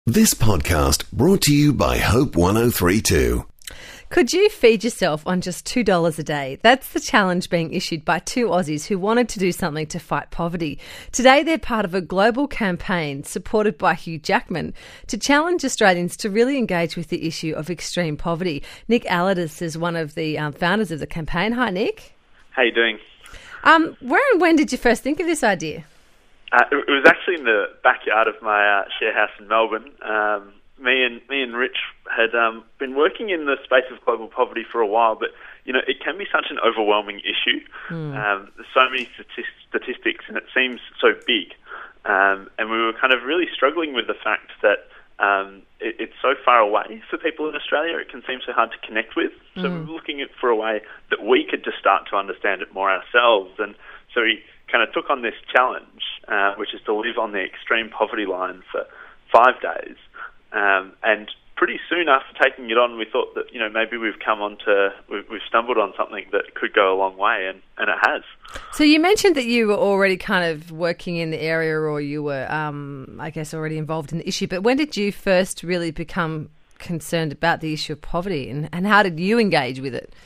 This podcast brought to you by Hope 103.2. Could you feed yourself on just $2 a day? That's the challenge being issued by two Aussies who wanted to do something to fight poverty. Today, they're part of a global campaign supported by Hugh Jackman to challenge Australians to really engage with the issue of extreme poverty. Nick Allardyce is one of the founders of the campaign. Hi, Nick. How you doing? Where and when did you first think of this idea? It was actually in the backyard of my share house in Melbourne. Me and Rich had been working in the space of global poverty for a while, but it can be such an overwhelming issue. There's so many statistics, and it seems so big. And we were kind of really struggling with the fact that it's so far away for people in Australia. It can seem so hard to connect with. So we were looking for a way that we could just start to understand it more ourselves. And so we kind of took on this challenge, which is to live on the extreme poverty line for 5 days. And pretty soon after taking it on, we thought that, maybe we've stumbled on something that could go a long way, and it has. So you mentioned that you were already kind of working in the area, or you were, already involved in the issue. But when did you first really become concerned about the issue of poverty, and how did you engage with it?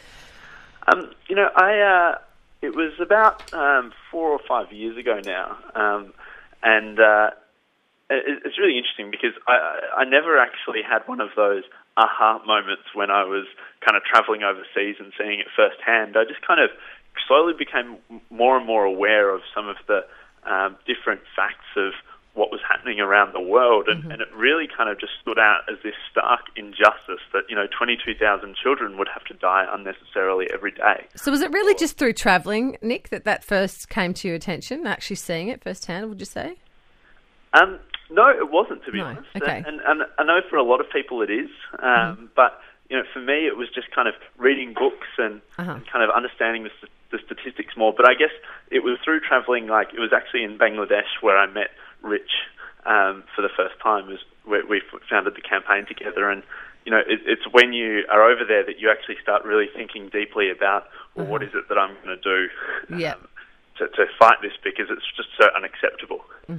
It was about 4 or 5 years ago now, and it's really interesting because I never actually had one of those aha moments when I was kind of travelling overseas and seeing it firsthand. I just kind of slowly became more and more aware of some of the different facts of what was happening around the world, and it really kind of just stood out as this stark injustice that 22,000 children would have to die unnecessarily every day. So was it really just through travelling, Nick, that first came to your attention, actually seeing it firsthand, would you say? No, it wasn't, to be honest. Okay. And I know for a lot of people it is, but for me it was just kind of reading books and kind of understanding the statistics more. But I guess it was through travelling. Like, it was actually in Bangladesh where I met Rich for the first time. Was where we founded the campaign together, and it's when you are over there that you actually start really thinking deeply about what is it that I'm going to do to fight this, because it's just so unacceptable.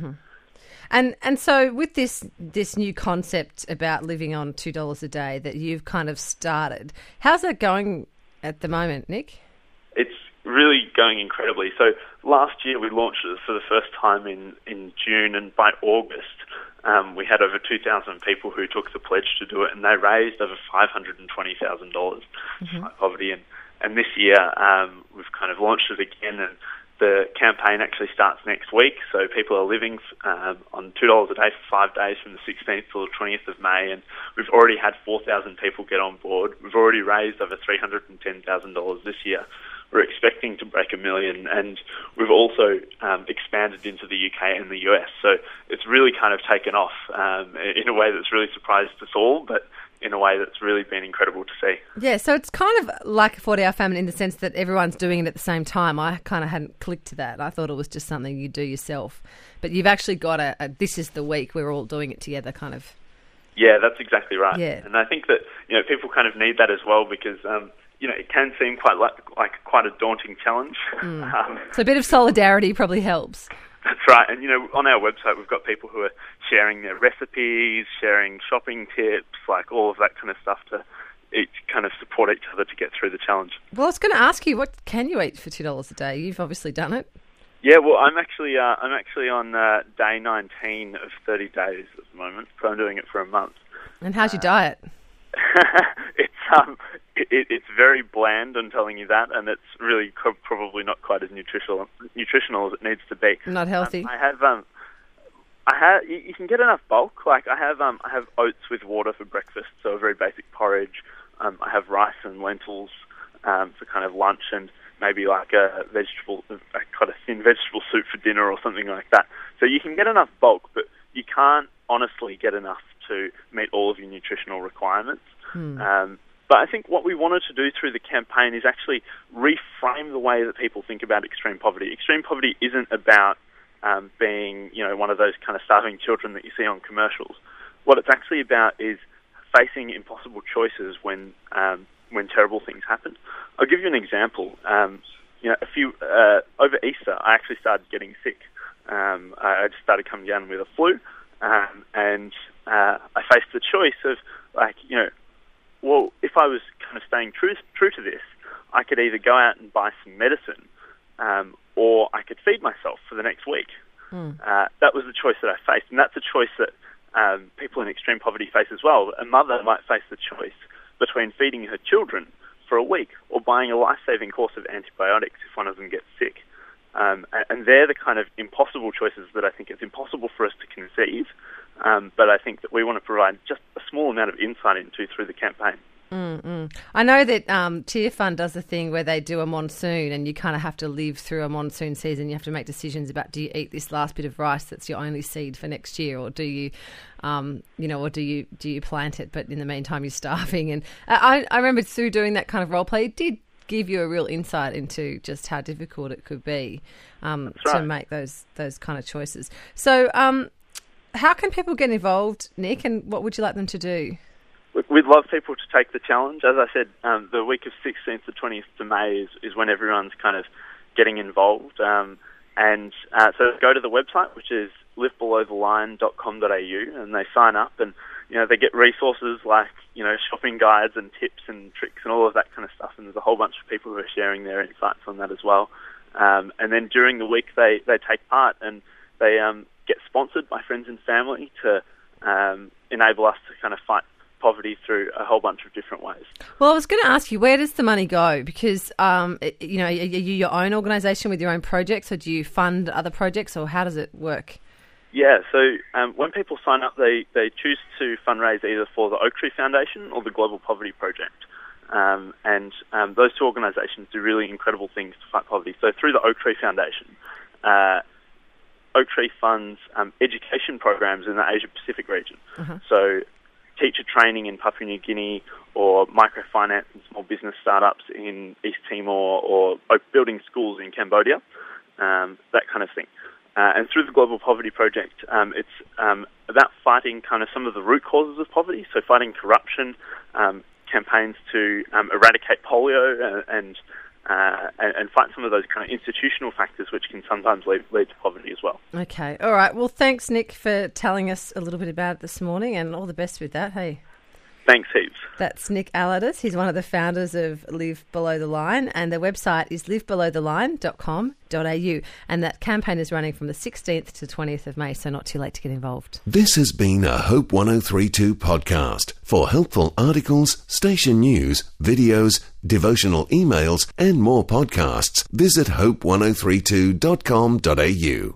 And so with this new concept about living on $2 a day that you've kind of started, how's that going at the moment, Nick? It's really going incredibly. So last year we launched it for the first time in June, and by August we had over 2,000 people who took the pledge to do it, and they raised over $520,000 to fight poverty. And this year we've kind of launched it again, and the campaign actually starts next week, so people are living on $2 a day for 5 days from the 16th till the 20th of May, and we've already had 4,000 people get on board. We've already raised over $310,000 this year. We're expecting to break $1 million, and we've also expanded into the UK and the US, so it's really kind of taken off in a way that's really surprised us all, but in a way that's really been incredible to see. Yeah, so it's kind of like a 40-hour famine in the sense that everyone's doing it at the same time. I kind of hadn't clicked to that. I thought it was just something you do yourself. But you've actually got a this is the week, we're all doing it together kind of. Yeah, that's exactly right. Yeah. And I think that people kind of need that as well, because it can seem quite quite a daunting challenge. So a bit of solidarity probably helps. That's right. And, on our website, we've got people who are sharing their recipes, sharing shopping tips, like all of that kind of stuff to kind of support each other to get through the challenge. Well, I was going to ask you, what can you eat for $2 a day? You've obviously done it. Yeah, well, I'm actually on day 19 of 30 days at the moment, so I'm doing it for a month. And how's your diet? It's very bland, I'm telling you that, and it's really probably not quite as nutritional as it needs to be. Not healthy. You can get enough bulk. Like I have oats with water for breakfast, so a very basic porridge. I have rice and lentils for kind of lunch, and maybe like a quite a thin vegetable soup for dinner or something like that. So you can get enough bulk, but you can't honestly get enough to meet all of your nutritional requirements. But I think what we wanted to do through the campaign is actually reframe the way that people think about extreme poverty. Extreme poverty isn't about being, one of those kind of starving children that you see on commercials. What it's actually about is facing impossible choices when terrible things happen. I'll give you an example. Over Easter, I actually started getting sick. I just started coming down with a flu, and I faced the choice of, well, if I was kind of staying true to this, I could either go out and buy some medicine, or I could feed myself for the next week. That was the choice that I faced, and that's a choice that people in extreme poverty face as well. A mother might face the choice between feeding her children for a week or buying a life-saving course of antibiotics if one of them gets sick. And they're the kind of impossible choices that I think it's impossible for us to conceive, but I think that we want to provide just a small amount of insight into through the campaign. I know that Cheer Fund does the thing where they do a monsoon and you kind of have to live through a monsoon season. You have to make decisions about, do you eat this last bit of rice that's your only seed for next year, or do you, or do you plant it, but in the meantime you're starving? And I remember through doing that kind of role play, it did give you a real insight into just how difficult it could be to make those kind of choices. So how can people get involved, Nick, and what would you like them to do? Look, we'd love people to take the challenge. As I said, the week of 16th to 20th of May is when everyone's kind of getting involved. So go to the website, which is livebelowtheline.com.au, and they sign up, and they get resources like shopping guides and tips and tricks and all of that kind of stuff. And there's a whole bunch of people who are sharing their insights on that as well. And then during the week, they take part, and they get sponsored by friends and family to enable us to kind of fight poverty through a whole bunch of different ways. Well, I was going to ask you, where does the money go? Because, are you your own organisation with your own projects, or do you fund other projects, or how does it work? Yeah, so when people sign up, they choose to fundraise either for the Oak Tree Foundation or the Global Poverty Project. Those two organisations do really incredible things to fight poverty. So through the Oak Tree Foundation, Oak Tree funds education programs in the Asia-Pacific region. So teacher training in Papua New Guinea, or microfinance and small business startups in East Timor, or building schools in Cambodia, that kind of thing. And through the Global Poverty Project, it's about fighting kind of some of the root causes of poverty, so fighting corruption, campaigns to eradicate polio, and fight some of those kind of institutional factors which can sometimes lead to poverty as well. Okay. All right. Well, thanks, Nick, for telling us a little bit about it this morning, and all the best with that. Hey. Thanks heaps. That's Nick Aladis. He's one of the founders of Live Below the Line, and their website is livebelowtheline.com.au, and that campaign is running from the 16th to 20th of May, so not too late to get involved. This has been a Hope 103.2 podcast. For helpful articles, station news, videos, devotional emails, and more podcasts, visit hope1032.com.au.